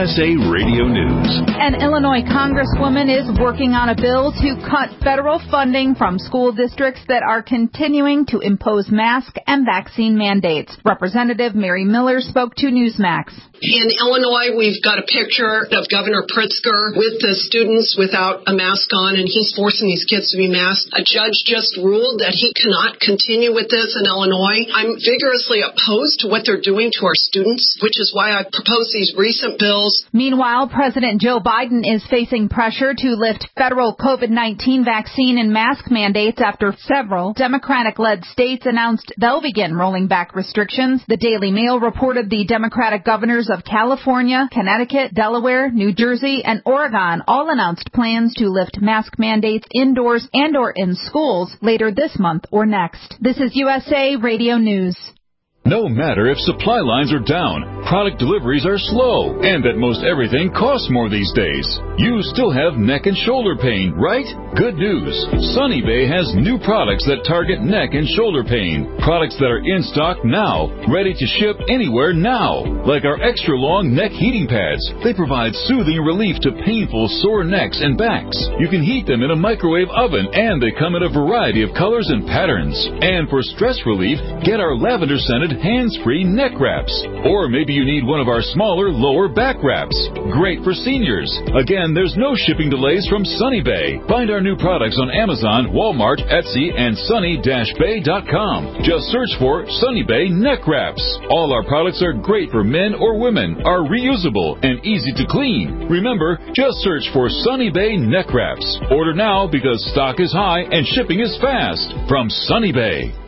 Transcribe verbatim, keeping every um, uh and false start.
S A Radio News. An Illinois congresswoman is working on a bill to cut federal funding from school districts that are continuing to impose mask and vaccine mandates. Representative Mary Miller spoke to Newsmax. In Illinois, we've got a picture of Governor Pritzker with the students without a mask on, and he's forcing these kids to be masked. A judge just ruled that he cannot continue with this in Illinois. I'm vigorously opposed to what they're doing to our students, which is why I proposed these recent bills. Meanwhile, President Joe Biden is facing pressure to lift federal COVID nineteen vaccine and mask mandates after several Democratic-led states announced they'll begin rolling back restrictions. The Daily Mail reported the Democratic governors of California, Connecticut, Delaware, New Jersey, and Oregon all announced plans to lift mask mandates indoors and or in schools later this month or next. This is U S A Radio News. No matter if supply lines are down, product deliveries are slow, and that most everything costs more these days, you still have neck and shoulder pain, right? Good news. Sunny Bay has new products that target neck and shoulder pain. Products that are in stock now, ready to ship anywhere now. Like our extra long neck heating pads. They provide soothing relief to painful sore necks and backs. You can heat them in a microwave oven, and they come in a variety of colors and patterns. And for stress relief, get our lavender-scented hands-free neck wraps. Or maybe you need one of our smaller lower back wraps. Great for seniors. Again, there's no shipping delays from Sunny Bay. Find our new products on Amazon, Walmart, Etsy, and sunny dash bay dot com. Just search for Sunny Bay neck wraps. All our products are great for men or women, are reusable, and easy to clean. Remember, just search for Sunny Bay neck wraps. Order now because stock is high and shipping is fast. From Sunny Bay.